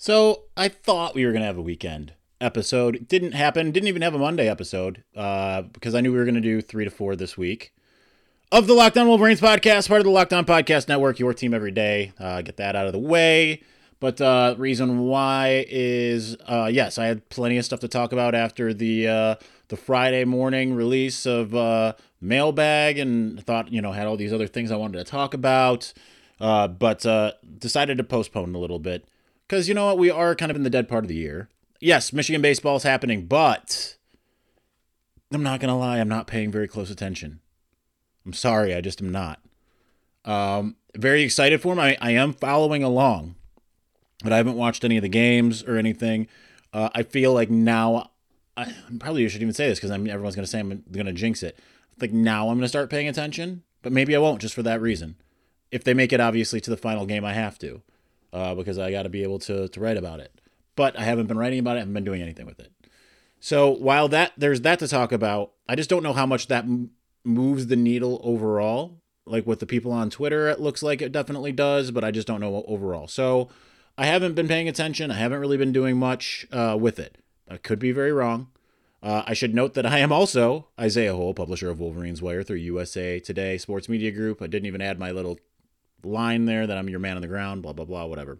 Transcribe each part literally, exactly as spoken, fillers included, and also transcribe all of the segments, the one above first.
So I thought we were going to have a weekend episode. It didn't happen. Didn't even have a Monday episode uh, because I knew we were going to do three to four this week. Of the Locked On Wolverines podcast, part of the Locked On Podcast Network, your team every day. Uh, get that out of the way. But uh, reason why is, uh, yes, I had plenty of stuff to talk about after the uh, the Friday morning release of uh, Mailbag, and thought, you know, had all these other things I wanted to talk about, uh, but uh, decided to postpone a little bit. Because, you know what, we are kind of in the dead part of the year. Yes, Michigan baseball is happening, but I'm not going to lie, I'm not paying very close attention. I'm sorry, I just am not. Um, very excited for him. I, I am following along, but I haven't watched any of the games or anything. Uh, I feel like now, I probably should even say this because I'm everyone's going to say I'm going to jinx it. I think now I'm going to start paying attention, but maybe I won't just for that reason. If they make it, obviously, to the final game, I have to. Uh, because I got to be able to to write about it. But I haven't been writing about it. I haven't been doing anything with it. So while that there's that to talk about, I just don't know how much that m- moves the needle overall. Like with the people on Twitter, it looks like it definitely does, but I just don't know overall. So I haven't been paying attention. I haven't really been doing much uh, with it. I could be very wrong. Uh, I should note that I am also Isaiah Hole, publisher of Wolverines Wire through U S A Today Sports Media Group. I didn't even add my little line there that I'm your man on the ground, blah, blah, blah, whatever.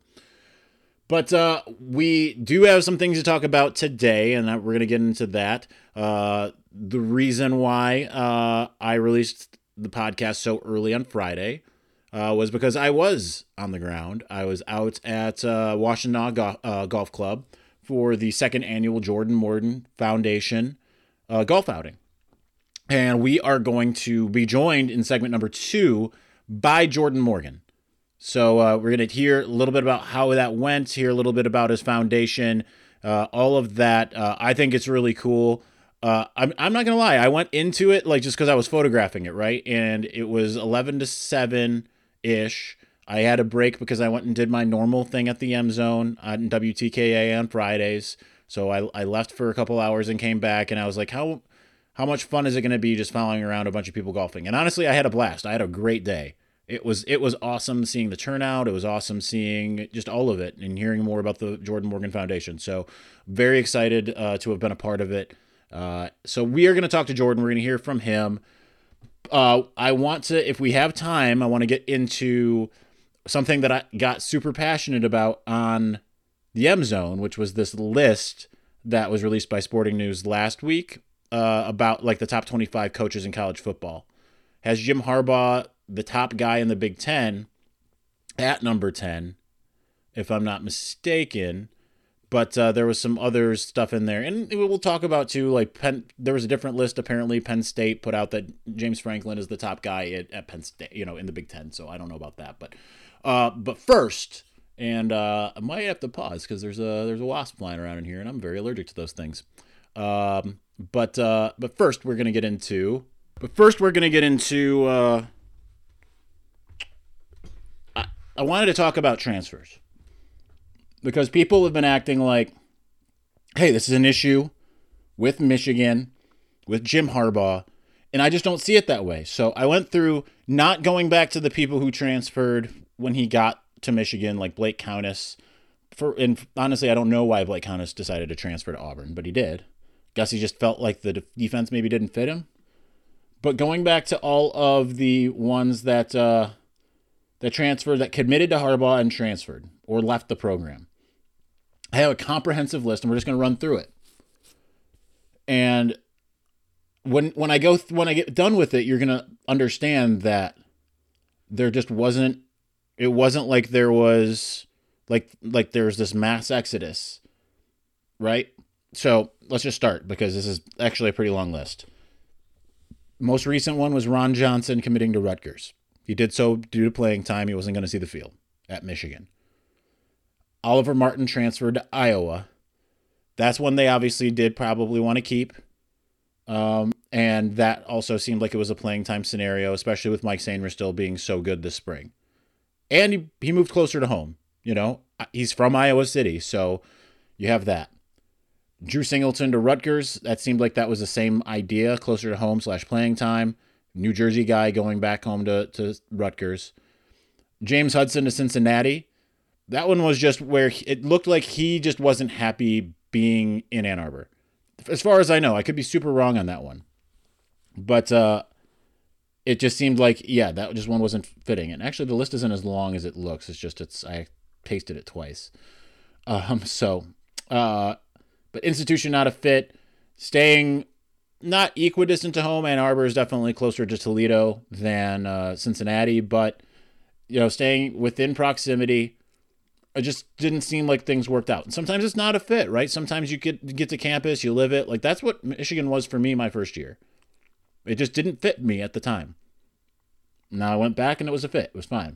But uh, we do have some things to talk about today, and we're going to get into that. Uh, the reason why uh, I released the podcast so early on Friday uh, was because I was on the ground. I was out at uh, Washtenaw Go- uh, Golf Club for the second annual Jordan Morton Foundation uh, golf outing. And we are going to be joined in segment number two by Jordan Morgan. So uh, we're going to hear a little bit about how that went, hear a little bit about his foundation, uh, all of that. Uh, I think it's really cool. Uh, I'm, I'm not going to lie. I went into it like just because I was photographing it, right? And it was eleven to seven-ish. I had a break because I went and did my normal thing at the M Zone on W T K A on Fridays. So I, I left for a couple hours and came back, and I was like, how... How much fun is it going to be just following around a bunch of people golfing? And honestly, I had a blast. I had a great day. It was it was awesome seeing the turnout. It was awesome seeing just all of it and hearing more about the Jordan Morgan Foundation. So very excited uh, to have been a part of it. Uh, so we are going to talk to Jordan. We're going to hear from him. Uh, I want to, if we have time, I want to get into something that I got super passionate about on the M Zone, which was this list that was released by Sporting News last week. Uh, about like the top twenty-five coaches in college football. Has Jim Harbaugh, the top guy in the Big Ten, at number ten, if I'm not mistaken. But uh, there was some other stuff in there. And we'll talk about too, like Penn, there was a different list apparently. Penn State put out that James Franklin is the top guy at, at Penn State, you know, in the Big Ten. So I don't know about that. But uh, but first, and uh, I might have to pause because there's a, there's a wasp flying around in here and I'm very allergic to those things. Um, but, uh, but first we're going to get into, but first we're going to get into, uh, I, I wanted to talk about transfers because people have been acting like, hey, this is an issue with Michigan, with Jim Harbaugh, and I just don't see it that way. So I went through not going back to the people who transferred when he got to Michigan, like Blake Countess. For, and honestly, I don't know why Blake Countess decided to transfer to Auburn, but he did. Guess he just felt like the defense maybe didn't fit him. But going back to all of the ones that uh, that transferred, that committed to Harbaugh and transferred or left the program, I have a comprehensive list, and we're just going to run through it. And when when I go th- when I get done with it, you're going to understand that there just wasn't. It wasn't like there was like like there was this mass exodus, right? So let's just start because this is actually a pretty long list. Most recent one was Ron Johnson committing to Rutgers. He did so due to playing time. He wasn't going to see the field at Michigan. Oliver Martin transferred to Iowa. That's one they obviously did probably want to keep. Um, and that also seemed like it was a playing time scenario, especially with Mike Sainer still being so good this spring. And he, he moved closer to home. You know, he's from Iowa City, so you have that. Drew Singleton to Rutgers. That seemed like that was the same idea, closer to home slash playing time. New Jersey guy going back home to, to Rutgers. James Hudson to Cincinnati. That one was just where he, it looked like he just wasn't happy being in Ann Arbor. As far as I know, I could be super wrong on that one. But uh, it just seemed like, yeah, that just one wasn't fitting. And actually, the list isn't as long as it looks. It's just, it's I pasted it twice. Um, so, uh, but institution not a fit. Staying not equidistant to home. Ann Arbor is definitely closer to Toledo than uh, Cincinnati. But, you know, staying within proximity, it just didn't seem like things worked out. And sometimes it's not a fit, right? Sometimes you get get to campus, you live it. Like that's what Michigan was for me my first year. It just didn't fit me at the time. Now I went back and it was a fit. It was fine.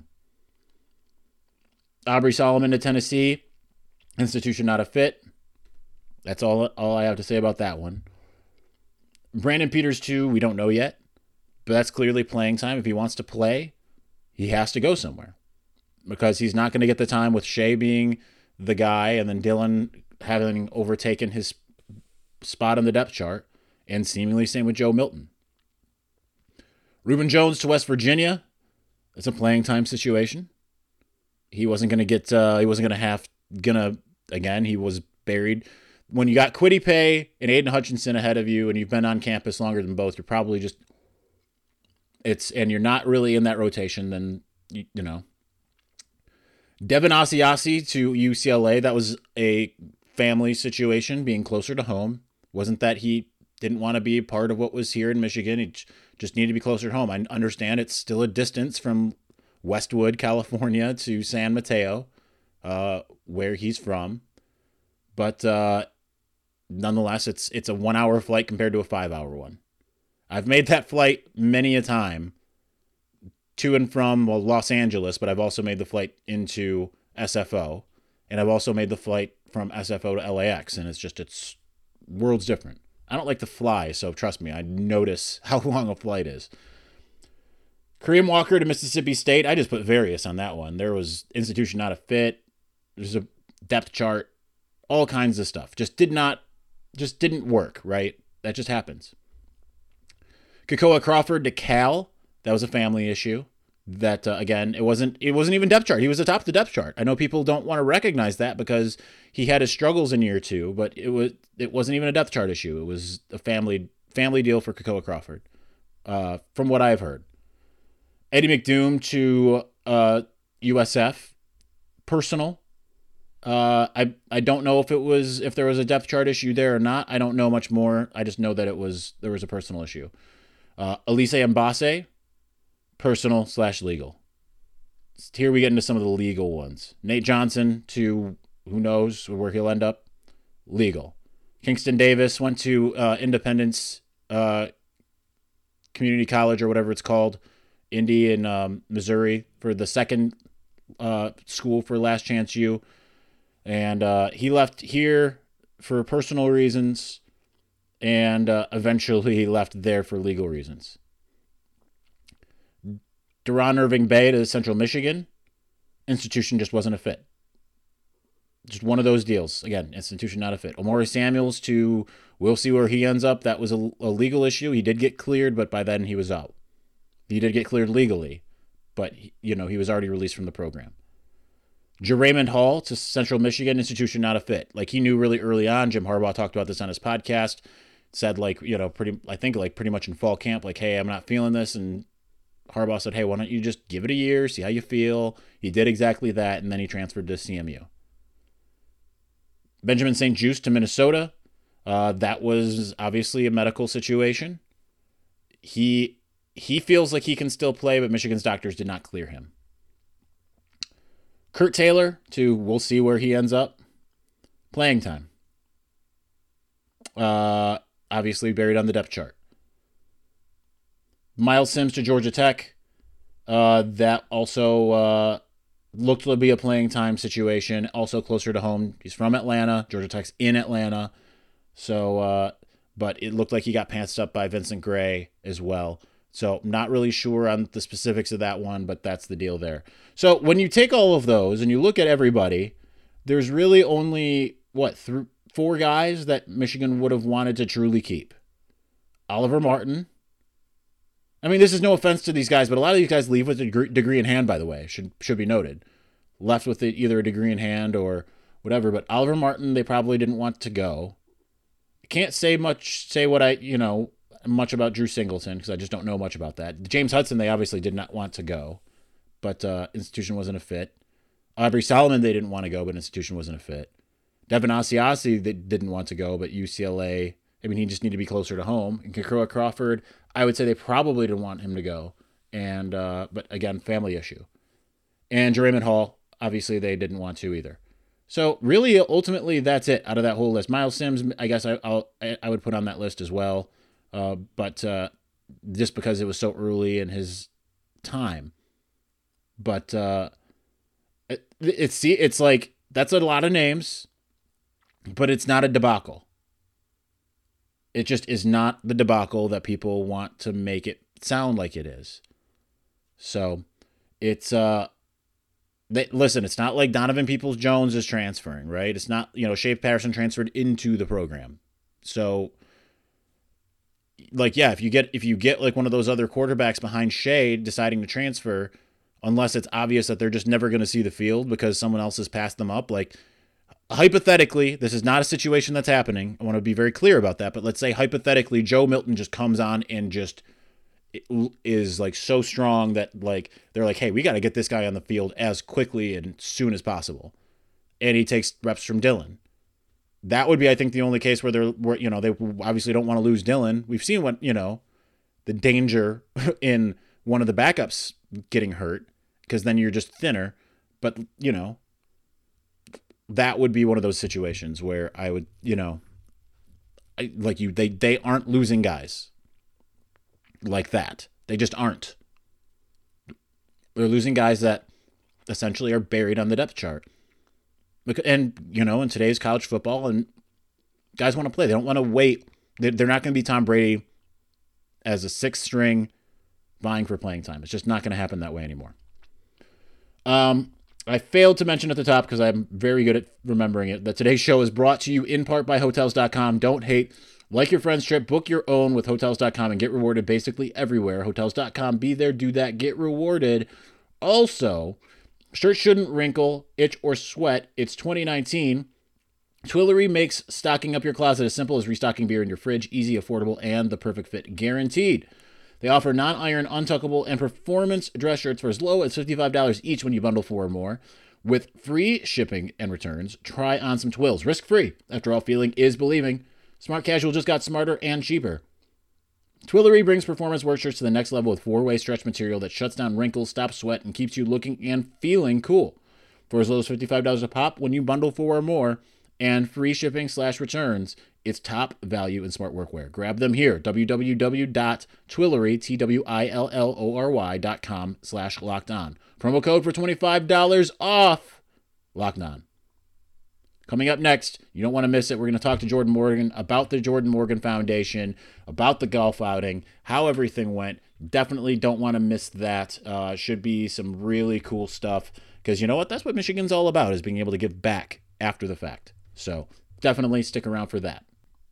Aubrey Solomon to Tennessee. Institution not a fit. That's all, all I have to say about that one. Brandon Peters too, we don't know yet. But that's clearly playing time. If he wants to play, he has to go somewhere. Because he's not going to get the time with Shea being the guy and then Dylan having overtaken his spot on the depth chart, and seemingly same with Joe Milton. Reuben Jones to West Virginia. It's a playing time situation. He wasn't going to get, uh, he wasn't going to have, going to, again, he was buried. When you got Kwity Paye and Aiden Hutchinson ahead of you and you've been on campus longer than both, you're probably just, it's, and you're not really in that rotation, then, you, you know. Devin Asiasi to U C L A. That was a family situation, being closer to home. Wasn't that he didn't want to be part of what was here in Michigan. He just needed to be closer to home. I understand it's still a distance from Westwood, California to San Mateo, uh, where he's from. But uh, nonetheless, it's it's a one-hour flight compared to a five-hour one. I've made that flight many a time to and from well, Los Angeles, but I've also made the flight into S F O, and I've also made the flight from S F O to L A X, and it's just, it's worlds different. I don't like to fly, so trust me, I notice how long a flight is. Kareem Walker to Mississippi State, I just put various on that one. There was institution not a fit, there's a depth chart, all kinds of stuff. Just did not, just didn't work, right? That just happens. Kekoa Crawford to Cal, that was a family issue. That uh, again, it wasn't it wasn't even depth chart. He was atop the depth chart. I know people don't want to recognize that because he had his struggles in year two, but it was it wasn't even a depth chart issue. It was a family family deal for Kekoa Crawford, uh, from what I've heard. Eddie McDoom to uh, U S F, personal. Uh, I I don't know if it was if there was a depth chart issue there or not. I don't know much more. I just know that it was there was a personal issue. Uh, Elise Mbase. Personal slash legal. Here we get into some of the legal ones. Nate Johnson to who knows where he'll end up. Legal. Kingston Davis went to uh, Independence uh, Community College or whatever it's called, Indy in um, Missouri for the second uh, school for Last Chance U. And uh, he left here for personal reasons, and uh, eventually he left there for legal reasons. Deron Irving Bay to Central Michigan. Institution just wasn't a fit. Just one of those deals. Again, institution not a fit. Omari Samuels to, we'll see where he ends up. That was a, a legal issue. He did get cleared, but by then he was out. He did get cleared legally, but you know he was already released from the program. Jeraymond Hall to Central Michigan. Institution not a fit. Like he knew really early on. Jim Harbaugh talked about this on his podcast. Said like, you know, pretty, I think like pretty much in fall camp, like, hey, I'm not feeling this. And Harbaugh said, hey, why don't you just give it a year, see how you feel. He did exactly that, and then he transferred to C M U. Benjamin Saint Juste to Minnesota. Uh, that was obviously a medical situation. He he feels like he can still play, but Michigan's doctors did not clear him. Kurt Taylor to, we'll see where he ends up. Playing time. Uh, obviously buried on the depth chart. Miles Sims to Georgia Tech. Uh, that also uh, looked to be a playing time situation. Also closer to home. He's from Atlanta. Georgia Tech's in Atlanta. So, uh, but it looked like he got pantsed up by Vincent Gray as well. So not really sure on the specifics of that one, but that's the deal there. So when you take all of those and you look at everybody, there's really only, what, th- four guys that Michigan would have wanted to truly keep. Oliver Martin. I mean, this is no offense to these guys, but a lot of these guys leave with a degree in hand, by the way, should should be noted. left with it, either a degree in hand or whatever. But Oliver Martin, they probably didn't want to go. I can't say much, say what I, you know, much about Drew Singleton because I just don't know much about that. James Hudson, they obviously did not want to go, but uh, institution wasn't a fit. Aubrey Solomon, they didn't want to go, but institution wasn't a fit. Devin Asiasi, they didn't want to go, but U C L A, I mean, he just needed to be closer to home. And Kakua Crawford, I would say they probably didn't want him to go. And, uh, but again, family issue. And Jermaine Hall, obviously they didn't want to either. So really, ultimately, that's it out of that whole list. Miles Sims, I guess I, I'll, I would put on that list as well. Uh, but uh, just because it was so early in his time. But uh, it, it's, it's like, that's a lot of names, but it's not a debacle. It just is not the debacle that people want to make it sound like it is. So it's, uh, they, listen, it's not like Donovan Peoples-Jones is transferring, right? It's not, you know, Shea Patterson transferred into the program. So, like, yeah, if you get, if you get like one of those other quarterbacks behind Shea deciding to transfer, unless it's obvious that they're just never going to see the field because someone else has passed them up, like, hypothetically, this is not a situation that's happening. I want to be very clear about that. But let's say hypothetically, Joe Milton just comes on and just is like so strong that like they're like, hey, we got to get this guy on the field as quickly and soon as possible. And he takes reps from Dylan. That would be, I think, the only case where they're, where, you know, they obviously don't want to lose Dylan. We've seen what, you know, the danger in one of the backups getting hurt because then you're just thinner. But, you know, that would be one of those situations where I would, you know, I, like you, they, they aren't losing guys like that. They just aren't. They're losing guys that essentially are buried on the depth chart. And, you know, in today's college football, and guys want to play. They don't want to wait. They're not going to be Tom Brady as a sixth string vying for playing time. It's just not going to happen that way anymore. Um, I failed to mention at the top, because I'm very good at remembering it, that today's show is brought to you in part by Hotels dot com. Don't hate. Like your friend's trip, book your own with Hotels dot com and get rewarded basically everywhere. Hotels dot com. Be there, do that, get rewarded. Also, shirts shouldn't wrinkle, itch, or sweat. It's twenty nineteen. Twillory makes stocking up your closet as simple as restocking beer in your fridge. Easy, affordable, and the perfect fit guaranteed. They offer non-iron, untuckable, and performance dress shirts for as low as fifty-five dollars each when you bundle four or more. With free shipping and returns, try on some Twills. Risk-free. After all, feeling is believing. Smart Casual just got smarter and cheaper. Twillory brings performance work shirts to the next level with four-way stretch material that shuts down wrinkles, stops sweat, and keeps you looking and feeling cool. For as low as fifty-five dollars a pop when you bundle four or more, and free shipping slash returns, it's top value in smart workwear. Grab them here, w w w dot twillory, T W I L L O R Y dot com slash locked on. Promo code for twenty-five dollars off, locked on. Coming up next, you don't want to miss it. We're going to talk to Jordan Morgan about the Jordan Morgan Foundation, about the golf outing, how everything went. Definitely don't want to miss that. Uh, should be some really cool stuff, because you know what? That's what Michigan's all about, is being able to give back after the fact. So definitely stick around for that.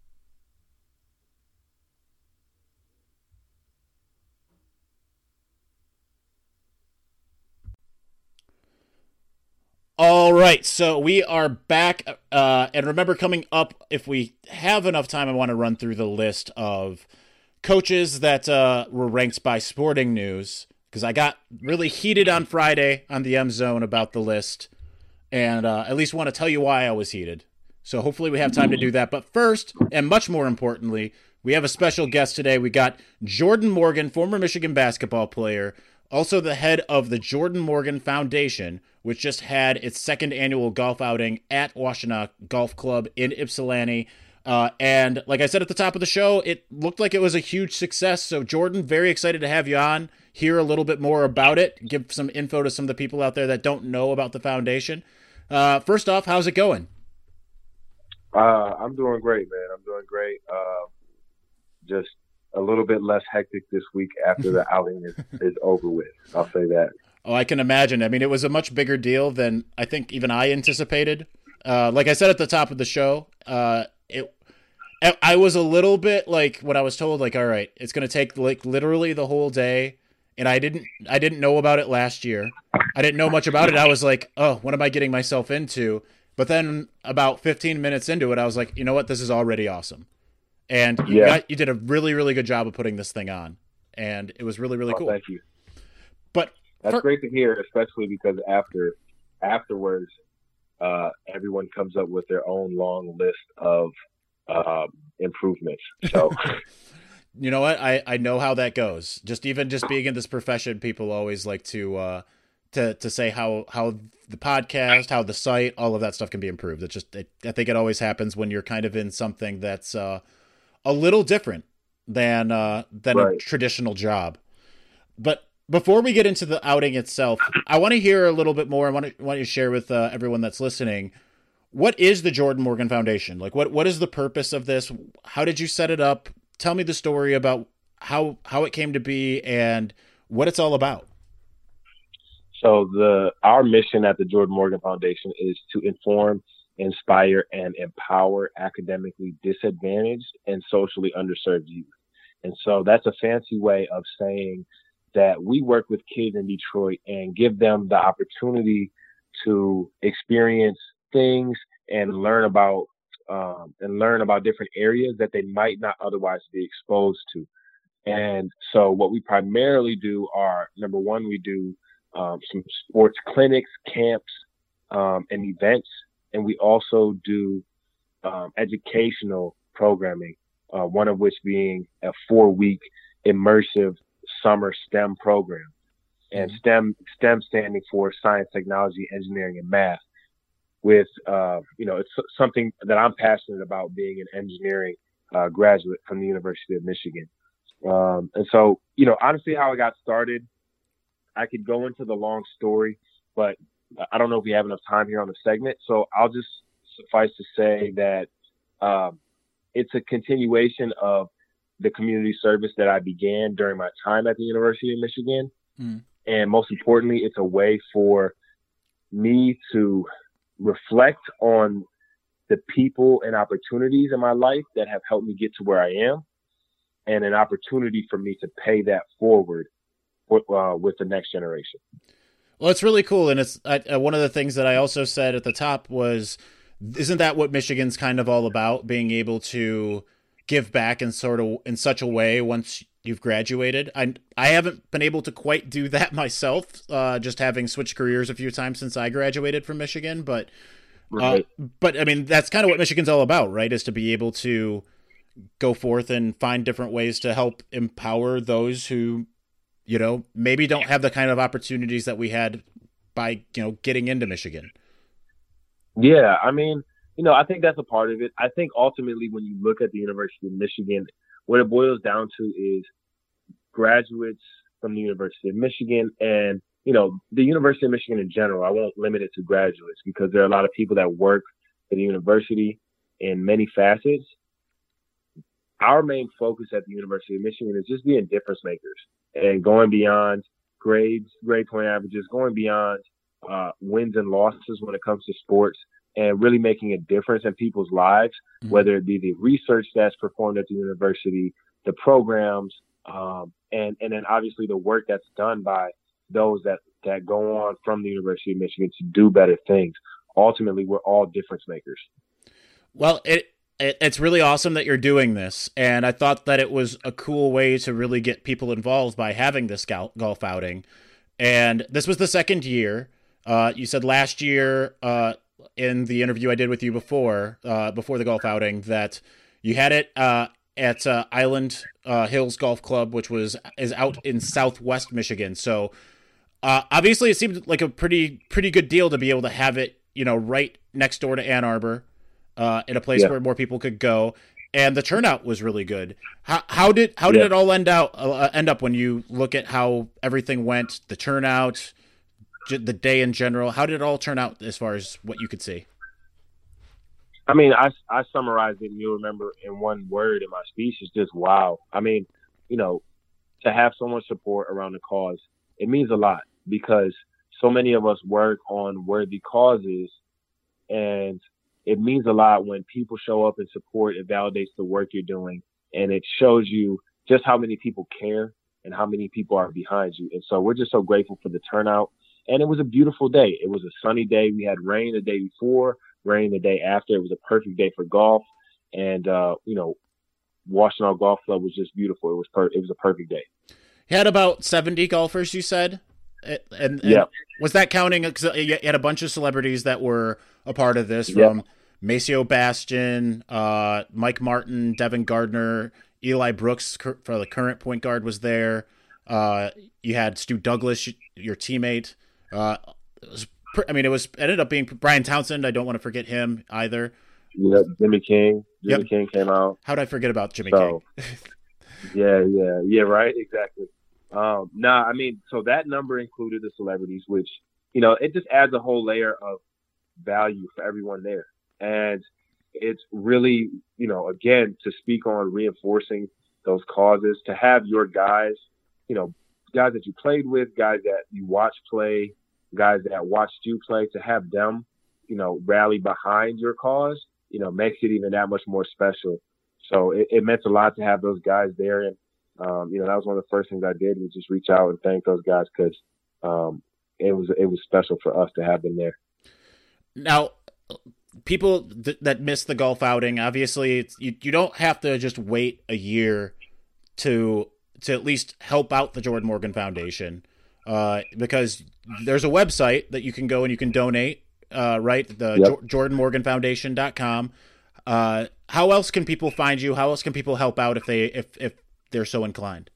All right, so we are back. Uh, and remember, coming up, if we have enough time, I want to run through the list of coaches that uh, were ranked by Sporting News, because I got really heated on Friday on the M Zone about the list, and uh, at least want to tell you why I was heated. So hopefully we have time to do that. But first, and much more importantly, we have a special guest today. We got Jordan Morgan, former Michigan basketball player, also the head of the Jordan Morgan Foundation, which just had its second annual golf outing at Washtenaw Golf Club in Ypsilanti. Uh, and like I said at the top of the show, it looked like it was a huge success. So Jordan, very excited to have you on, hear a little bit more about it, give some info to some of the people out there that don't know about the foundation. Uh, first off, how's it going? Uh, I'm doing great, man. I'm doing great. Uh, just a little bit less hectic this week after the outing is, is over with. I'll say that. Oh, I can imagine. I mean, it was a much bigger deal than I think even I anticipated. Uh, like I said at the top of the show, uh, it I was a little bit like, when I was told, like, all right, it's going to take like literally the whole day, and I didn't I didn't know about it last year. I didn't know much about it. I was like, oh, what am I getting myself into? But then about fifteen minutes into it, I was like, you know what? This is already awesome. And you Yeah. got you did a really, really good job of putting this thing on. And it was really, really Oh, cool. thank you. But That's for, great to hear, especially because after afterwards, uh, everyone comes up with their own long list of uh, improvements. So, you know what? I, I know how that goes. Just even just being in this profession, people always like to uh, to to say how how the podcast, how the site, all of that stuff can be improved. It's just it, I think it always happens when you're kind of in something that's uh, a little different than uh, than right. a traditional job. But before we get into the outing itself, I want to hear a little bit more. I want to want you to share with uh, everyone that's listening. What is the Jordan Morgan Foundation? Like, what what is the purpose of this? How did you set it up? Tell me the story about how how it came to be and what it's all about. So the our mission at the Jordan Morgan Foundation is to inform, inspire, and empower academically disadvantaged and socially underserved youth. And so that's a fancy way of saying that we work with kids in Detroit and give them the opportunity to experience things and learn about um, and learn about different areas that they might not otherwise be exposed to. And so what we primarily do are, number one, we do um, some sports clinics, camps, um, and events. And we also do um, educational programming, uh, one of which being a four-week immersive summer STEM program. And Mm-hmm. STEM, STEM standing for science, technology, engineering, and math. With, uh, you know, it's something that I'm passionate about, being an engineering uh, graduate from the University of Michigan. Um, and so, you know, honestly, how I got started, I could go into the long story, but I don't know if we have enough time here on the segment. So I'll just suffice to say that um, it's a continuation of the community service that I began during my time at the University of Michigan. Mm. And most importantly, it's a way for me to reflect on the people and opportunities in my life that have helped me get to where I am, and an opportunity for me to pay that forward with, uh, with the next generation. Well, it's really cool. And it's uh, one of the things that I also said at the top was, isn't that what Michigan's kind of all about? Being able to give back in sort of in such a way once you've graduated. I I haven't been able to quite do that myself, uh, just having switched careers a few times since I graduated from Michigan. But Right. uh, but I mean, that's kind of what Michigan's all about, right? Is to be able to go forth and find different ways to help empower those who, you know, maybe don't have the kind of opportunities that we had by, you know, getting into Michigan. Yeah, I mean, you know, I think that's a part of it. I think ultimately when you look at the University of Michigan, what it boils down to is graduates from the University of Michigan and, you know, the University of Michigan in general. I won't limit it to graduates because there are a lot of people that work for the university in many facets. Our main focus at the University of Michigan is just being difference makers and going beyond grades, grade point averages, going beyond uh, wins and losses when it comes to sports, and really making a difference in people's lives, mm-hmm. whether it be the research that's performed at the university, the programs, um, and, and then obviously the work that's done by those that, that go on from the University of Michigan to do better things. Ultimately, we're all difference makers. Well, it, it it's really awesome that you're doing this, and I thought that it was a cool way to really get people involved by having this golf outing. And this was the second year. Uh, you said last year uh, in the interview I did with you before, uh, before the golf outing, that you had it uh, at uh, Island uh, Hills Golf Club, which was is out in Southwest Michigan. So uh, obviously, it seemed like a pretty pretty good deal to be able to have it, you know, right next door to Ann Arbor, uh, in a place yeah. where more people could go, and the turnout was really good. How how did how did yeah. it all end out uh, end up when you look at how everything went, the turnout, the day in general? How did it all turn out as far as what you could see? I mean, I, I summarized it, and you'll remember in one word in my speech, is just wow. I mean, you know, to have so much support around the cause, it means a lot because so many of us work on worthy causes, and it means a lot when people show up and support. It validates the work you're doing, and it shows you just how many people care and how many people are behind you. And so we're just so grateful for the turnout. And it was a beautiful day. It was a sunny day. We had rain the day before, rain the day after. It was a perfect day for golf. And, uh, you know, Washtenaw Golf Club was just beautiful. It was per- it was a perfect day. You had about seventy golfers, you said? And, and yeah. Was that counting? Because you had a bunch of celebrities that were a part of this, yep. from Maceo Bastion, uh, Mike Martin, Devin Gardner, Eli Brooks for the current point guard was there. Uh, you had Stu Douglas, your teammate. Uh, it was, I mean, it was it ended up being Brian Townsend. I don't want to forget him either. Yeah, Jimmy King. Jimmy yep. King came out. How did I forget about Jimmy so, King? yeah, yeah, yeah. Right, exactly. Um, nah, I mean, so that number included the celebrities, which, you know, it just adds a whole layer of value for everyone there. And it's really, you know, again, to speak on reinforcing those causes, to have your guys, you know, guys that you played with, guys that you watched play, guys that watched you play, to have them, you know, rally behind your cause, you know, makes it even that much more special. So it, it meant a lot to have those guys there. And, um, you know, that was one of the first things I did, was just reach out and thank those guys, because um, it was it was special for us to have them there. Now, people th- that miss the golf outing, obviously, it's, you you don't have to just wait a year to to at least help out the Jordan Morgan Foundation, uh, because there's a website that you can go and you can donate, uh, right? The yep. jo- jordan morgan foundation dot com. Uh, how else can people find you? How else can people help out if they if if they're so inclined?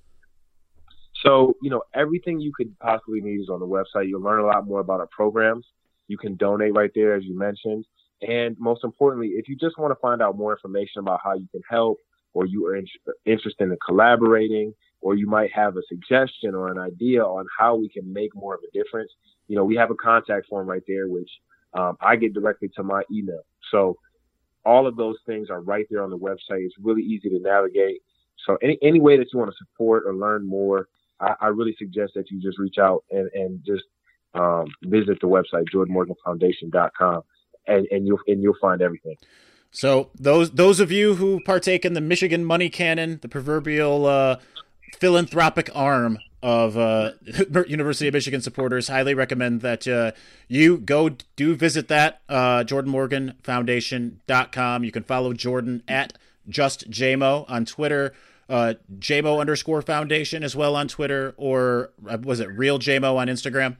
So, you know, everything you could possibly need is on the website. You'll learn a lot more about our programs. You can donate right there, as you mentioned. And most importantly, if you just want to find out more information about how you can help, or you are in- interested in collaborating, or you might have a suggestion or an idea on how we can make more of a difference, you know, we have a contact form right there, which um, I get directly to my email. So all of those things are right there on the website. It's really easy to navigate. So any, any way that you want to support or learn more, I, I really suggest that you just reach out and, and just um, visit the website, jordan morgan foundation dot com, and, and you'll and you'll find everything. So those those of you who partake in the Michigan Money Cannon, the proverbial uh, philanthropic arm of uh, University of Michigan supporters, highly recommend that uh, you go do visit that, uh, jordan morgan foundation dot com. You can follow Jordan at just J M O on Twitter, uh, J M O underscore foundation as well on Twitter, or was it Real J M O on Instagram?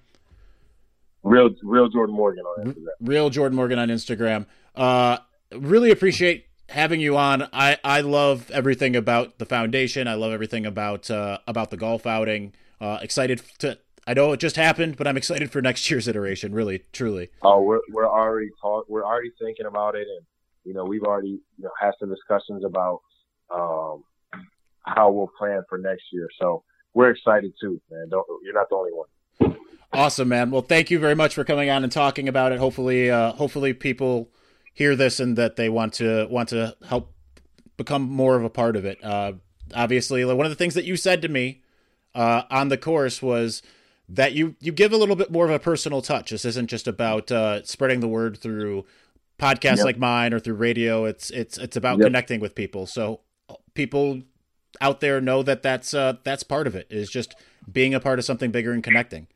Real, real Jordan Morgan on Instagram. Real Jordan Morgan on Instagram. Uh, really appreciate having you on. I, I love everything about the foundation. I love everything about uh, about the golf outing. Uh, excited to. I know it just happened, but I'm excited for next year's iteration. Really, truly. Oh, we're we're already talk, We're already thinking about it, and you know we've already you know had some discussions about um, how we'll plan for next year. So we're excited too, man. Don't you're not the only one. Awesome, man. Well, thank you very much for coming on and talking about it. Hopefully, uh, hopefully people hear this and that they want to want to help become more of a part of it. Uh, obviously, like one of the things that you said to me uh, on the course was that you you give a little bit more of a personal touch. This isn't just about uh, spreading the word through podcasts yep. like mine or through radio. It's it's it's about yep. connecting with people. So people out there know that that's uh, that's part of it, is just being a part of something bigger and connecting.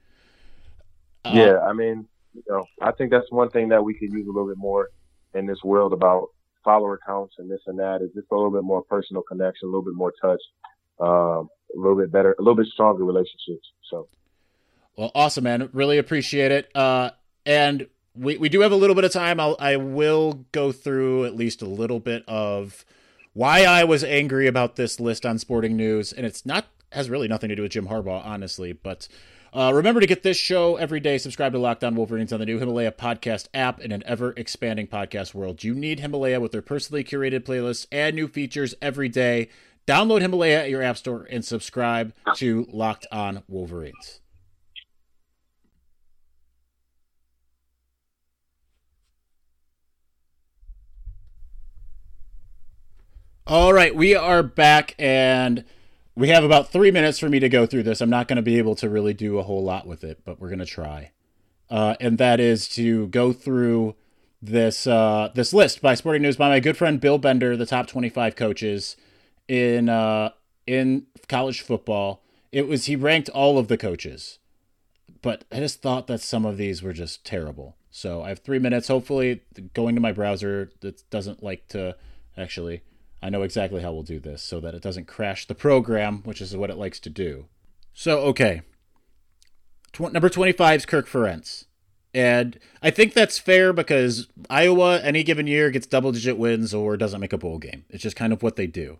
Uh, yeah, I mean, you know, I think that's one thing that we could use a little bit more in this world about follower counts and this and that, is just a little bit more personal connection, a little bit more touch, um, a little bit better, a little bit stronger relationships. So, well, awesome, man. Really appreciate it. Uh, and we, we do have a little bit of time. I'll, I will go through at least a little bit of why I was angry about this list on Sporting News. And it's not, has really nothing to do with Jim Harbaugh, honestly, but Uh, remember to get this show every day. Subscribe to Locked On Wolverines on the new Himalaya podcast app in an ever-expanding podcast world. You need Himalaya with their personally curated playlists and new features every day. Download Himalaya at your app store and subscribe to Locked On Wolverines. All right, we are back, and we have about three minutes for me to go through this. I'm not going to be able to really do a whole lot with it, but we're going to try. Uh, and that is to go through this uh, this list by Sporting News by my good friend Bill Bender, the top twenty-five coaches in uh, in college football. It was, he ranked all of the coaches, but I just thought that some of these were just terrible. So I have three minutes. Hopefully, going to my browser that doesn't like to actually, I know exactly how we'll do this so that it doesn't crash the program, which is what it likes to do. So, okay. Tw- number twenty-five is Kirk Ferentz. And I think that's fair because Iowa, any given year, gets double-digit wins or doesn't make a bowl game. It's just kind of what they do.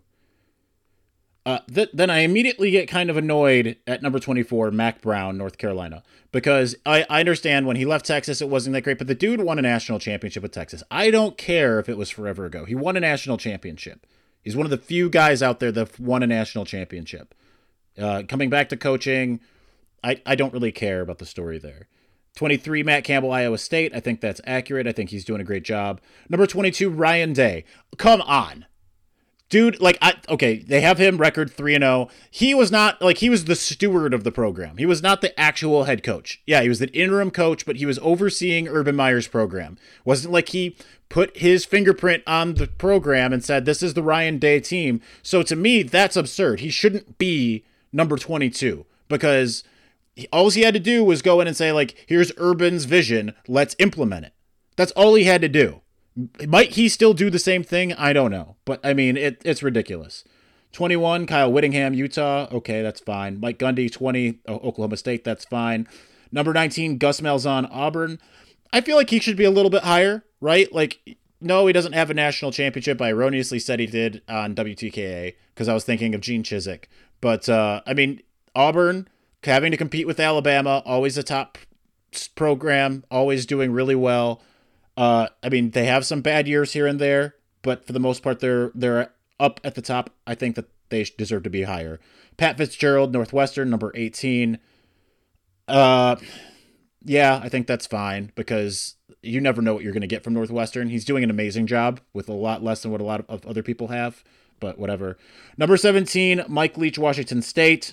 Uh, th- then I immediately get kind of annoyed at number twenty-four, Mac Brown, North Carolina, because I, I understand when he left Texas, it wasn't that great, but the dude won a national championship with Texas. I don't care if it was forever ago. He won a national championship. He's one of the few guys out there that won a national championship. Uh, coming back to coaching, I, I don't really care about the story there. twenty-three, Matt Campbell, Iowa State. I think that's accurate. I think he's doing a great job. Number twenty-two, Ryan Day. Come on. Dude, like, I okay, they have him record three and oh. He was not, like, he was the steward of the program. He was not the actual head coach. Yeah, he was the interim coach, but he was overseeing Urban Meyer's program. Wasn't like he put his fingerprint on the program and said, this is the Ryan Day team. So to me, that's absurd. He shouldn't be number twenty-two because all he had to do was go in and say, like, here's Urban's vision. Let's implement it. That's all he had to do. Might he still do the same thing? I don't know. But, I mean, it, it's ridiculous. twenty-one, Kyle Whittingham, Utah. Okay, that's fine. Mike Gundy, twenty, Oklahoma State. That's fine. Number nineteen, Gus Malzahn, Auburn. I feel like he should be a little bit higher, right? Like, no, he doesn't have a national championship. I erroneously said he did on W T K A because I was thinking of Gene Chizik. But, uh, I mean, Auburn, having to compete with Alabama, always a top program, always doing really well. Uh, I mean, they have some bad years here and there, but for the most part, they're they're up at the top. I think that they deserve to be higher. Pat Fitzgerald, Northwestern, number eighteen. Uh, yeah, I think that's fine because you never know what you're going to get from Northwestern. He's doing an amazing job with a lot less than what a lot of other people have, but whatever. Number seventeen, Mike Leach, Washington State.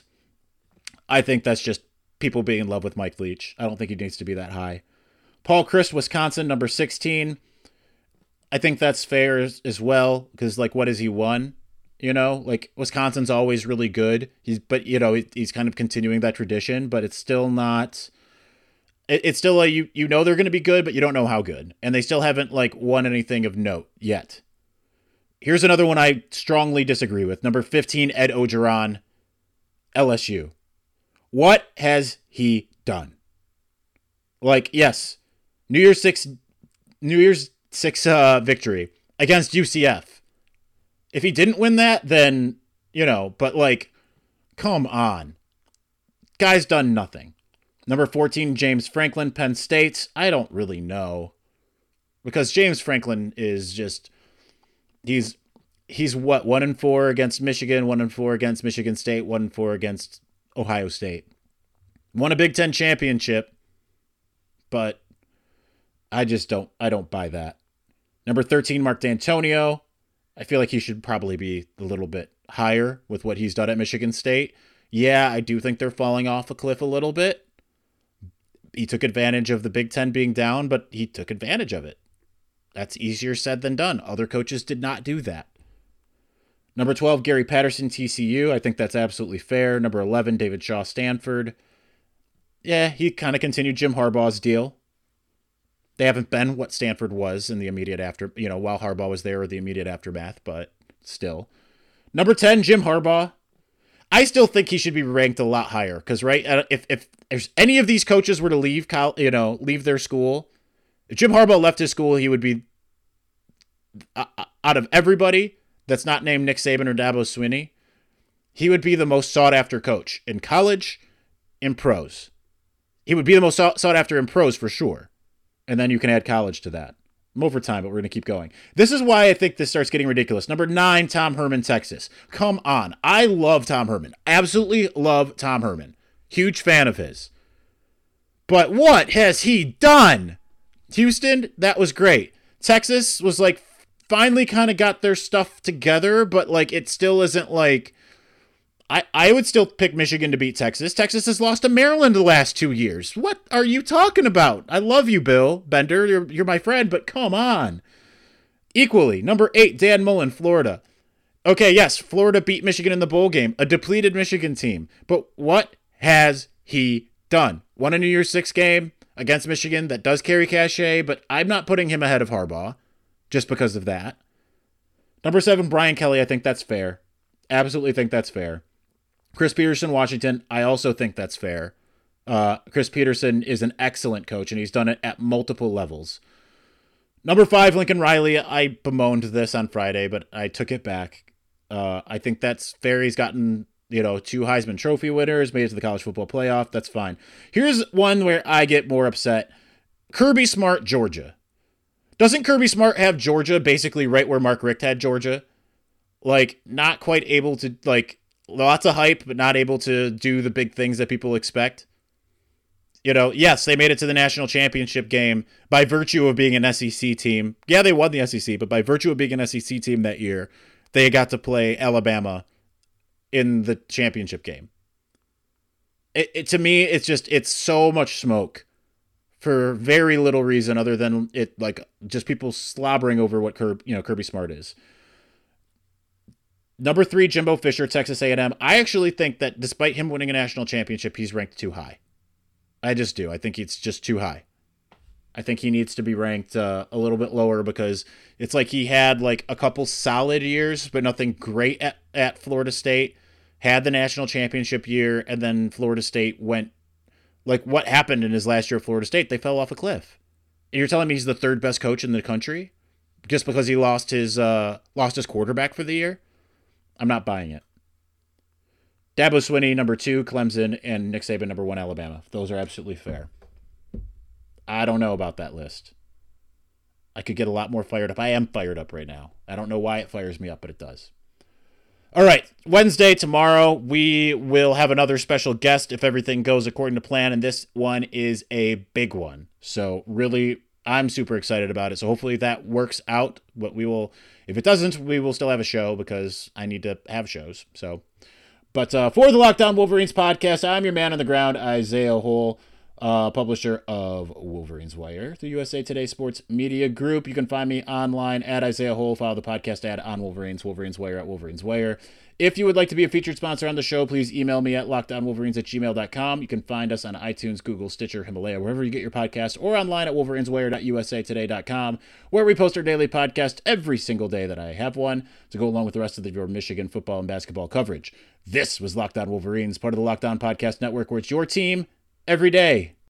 I think that's just people being in love with Mike Leach. I don't think he needs to be that high. Paul Chryst, Wisconsin, number sixteen. I think that's fair as, as well because, like, what has he won? You know, like, Wisconsin's always really good. He's, but, you know, he, he's kind of continuing that tradition, but it's still not. It, it's still like you, you know they're going to be good, but you don't know how good. And they still haven't, like, won anything of note yet. Here's another one I strongly disagree with. Number fifteen, Ed Ogeron, L S U. What has he done? Like, yes, New Year's Six, New Year's Six uh, victory against U C F. If he didn't win that, then, you know, but, like, come on. Guy's done nothing. Number fourteen, James Franklin, Penn State. I don't really know. Because James Franklin is just, he's, he's what, one and four against Michigan, one and four against Michigan State, one and four against Ohio State. Won a Big Ten championship, but I just don't, I don't buy that. Number thirteen, Mark D'Antonio. I feel like he should probably be a little bit higher with what he's done at Michigan State. Yeah, I do think they're falling off a cliff a little bit. He took advantage of the Big Ten being down, but he took advantage of it. That's easier said than done. Other coaches did not do that. Number twelve, Gary Patterson, T C U. I think that's absolutely fair. Number eleven, David Shaw, Stanford. Yeah, he kind of continued Jim Harbaugh's deal. They haven't been what Stanford was in the immediate after, you know, while Harbaugh was there or the immediate aftermath, but still. Number ten, Jim Harbaugh. I still think he should be ranked a lot higher because, right, if if there's any of these coaches were to leave, you know, leave their school, if Jim Harbaugh left his school, he would be, out of everybody that's not named Nick Saban or Dabo Swinney, he would be the most sought-after coach in college, in pros. He would be the most sought after in pros for sure. And then you can add college to that. I'm over time, but we're going to keep going. This is why I think this starts getting ridiculous. Number nine, Tom Herman, Texas. Come on. I love Tom Herman. Absolutely love Tom Herman. Huge fan of his. But what has he done? Houston, that was great. Texas was like finally kind of got their stuff together, but like it still isn't like I, I would still pick Michigan to beat Texas. Texas has lost to Maryland the last two years. What are you talking about? I love you, Bill Bender. You're, you're my friend, but come on. Equally, number eight, Dan Mullen, Florida. Okay, yes, Florida beat Michigan in the bowl game, a depleted Michigan team. But what has he done? Won a New Year's Six game against Michigan that does carry cachet, but I'm not putting him ahead of Harbaugh just because of that. Number seven, Brian Kelly. I think that's fair. Absolutely think that's fair. Chris Peterson, Washington. I also think that's fair. Uh, Chris Peterson is an excellent coach, and he's done it at multiple levels. Number five, Lincoln Riley. I bemoaned this on Friday, but I took it back. Uh, I think that's fair. He's gotten, you know, two Heisman Trophy winners, made it to the college football playoff. That's fine. Here's one where I get more upset. Kirby Smart, Georgia. Doesn't Kirby Smart have Georgia basically right where Mark Richt had Georgia? Like, not quite able to, like, lots of hype, but not able to do the big things that people expect. You know, yes, they made it to the national championship game by virtue of being an S E C team. Yeah, they won the S E C, but by virtue of being an S E C team that year, they got to play Alabama in the championship game. It, it to me, it's just, it's so much smoke for very little reason other than it, like, just people slobbering over what Kirby, you know, Kirby Smart is. Number three, Jimbo Fisher, Texas A and M. I actually think that despite him winning a national championship, he's ranked too high. I just do. I think it's just too high. I think he needs to be ranked uh, a little bit lower because it's like he had like a couple solid years, but nothing great at, at Florida State. Had the national championship year, and then Florida State went, like, what happened in his last year at Florida State? They fell off a cliff. And you're telling me he's the third best coach in the country just because he lost his uh, lost his quarterback for the year? I'm not buying it. Dabo Swinney, number two, Clemson, and Nick Saban, number one, Alabama. Those are absolutely fair. I don't know about that list. I could get a lot more fired up. I am fired up right now. I don't know why it fires me up, but it does. All right, Wednesday, tomorrow, we will have another special guest if everything goes according to plan, and this one is a big one. So really, I'm super excited about it. So hopefully that works out. But we will, if it doesn't, we will still have a show because I need to have shows. So, but uh, for the Locked On Wolverines podcast, I'm your man on the ground, Isaiah Hole, uh, publisher of Wolverines Wire, the U S A Today Sports Media Group. You can find me online at Isaiah Hole. Follow the podcast ad on Wolverines, Wolverines Wire at Wolverines Wire. If you would like to be a featured sponsor on the show, please email me at lockdownwolverines at gmail dot com. You can find us on iTunes, Google, Stitcher, Himalaya, wherever you get your podcasts, or online at wolverines wire dot u s a today dot com, where we post our daily podcast every single day that I have one to go along with the rest of the, your Michigan football and basketball coverage. This was Locked On Wolverines, part of the Locked On Podcast Network, where it's your team every day.